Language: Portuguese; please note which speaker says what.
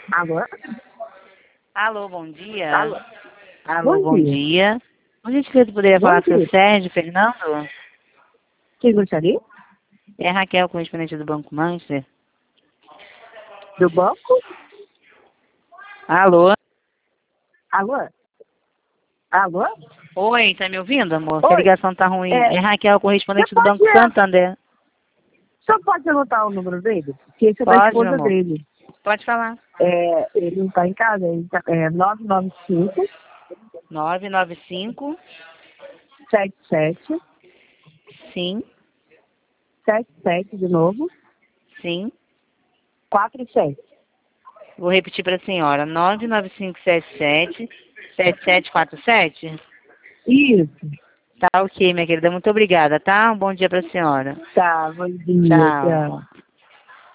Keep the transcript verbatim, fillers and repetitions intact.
Speaker 1: Alô?
Speaker 2: Alô, bom dia.
Speaker 1: Alô?
Speaker 2: Alô,
Speaker 1: Bom
Speaker 2: bom
Speaker 1: dia.
Speaker 2: dia. Por gentileza, poderia
Speaker 1: Bom
Speaker 2: falar com o
Speaker 1: dia.
Speaker 2: seu Sérgio Fernando?
Speaker 1: Quem gostaria?
Speaker 2: É a Raquel, correspondente do Banco Manchester.
Speaker 1: Do banco?
Speaker 2: Alô?
Speaker 1: Alô? Alô?
Speaker 2: Oi, tá me ouvindo, amor? Que a
Speaker 1: Oi.
Speaker 2: ligação tá ruim.
Speaker 1: É,
Speaker 2: É a Raquel,
Speaker 1: você
Speaker 2: correspondente do
Speaker 1: pode,
Speaker 2: Banco Santander.
Speaker 1: só pode anotar o número dele? Porque esse é da
Speaker 2: Pode, meu
Speaker 1: esposa
Speaker 2: amor?
Speaker 1: dele.
Speaker 2: Pode falar.
Speaker 1: É, ele não está em casa, ele tá, é nove nove cinco,
Speaker 2: nove nove cinco,
Speaker 1: sete sete,
Speaker 2: sim,
Speaker 1: sete sete de novo,
Speaker 2: sim.
Speaker 1: quatro sete.
Speaker 2: Vou repetir para a senhora. nove nove cinco sete sete, sete sete quatro sete.
Speaker 1: Isso.
Speaker 2: Tá ok, minha querida. Muito obrigada, tá? Um bom dia para a senhora.
Speaker 1: Tá, bom dia,
Speaker 2: Tchau.
Speaker 1: tchau.